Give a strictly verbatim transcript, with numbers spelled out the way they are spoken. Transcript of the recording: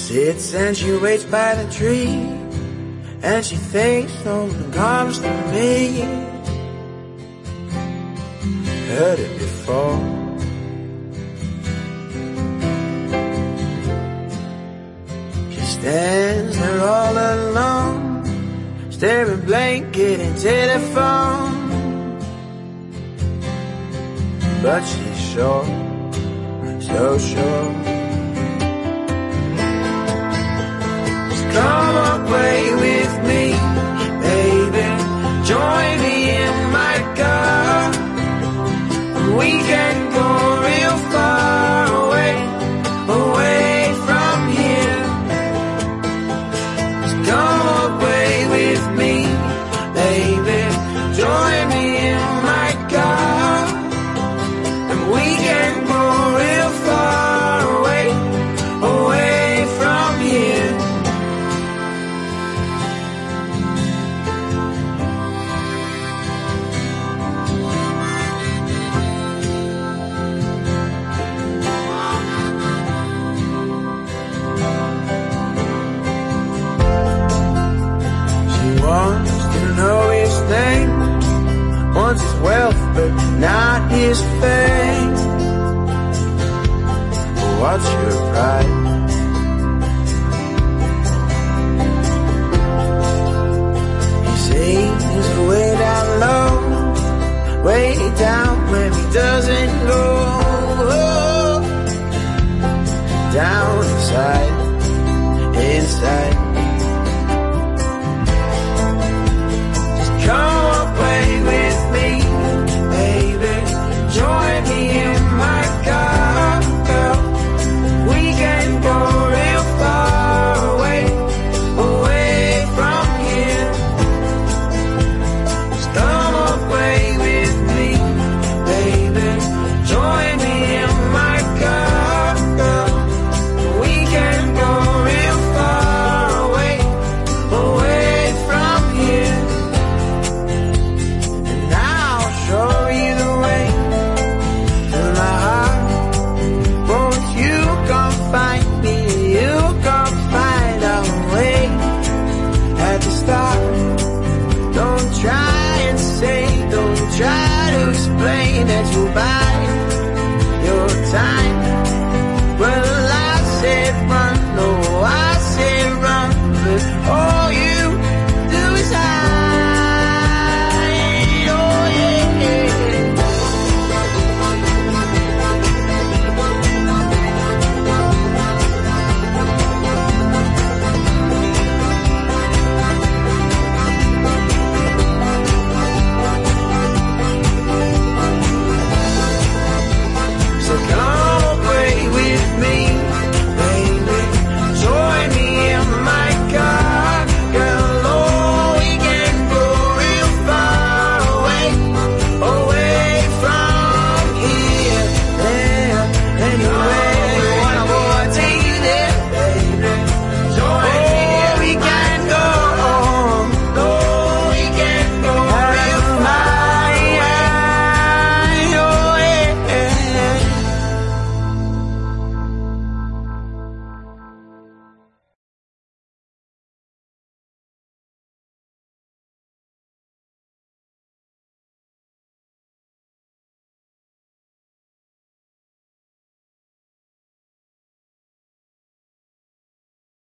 Sits and she waits by the tree, and she thinks no one comes to me. Heard it before. She stands there all alone, staring blanket and telephone. But she's sure, so sure. Come away with me, baby. Join me in my car. We can go real far away, away from here. Just come away with me, baby. Join me in my car. And we can go real far away, away from here. Wants to know his name, wants his wealth but not his fame. But what's your pride? He sings way down low, way down when he doesn't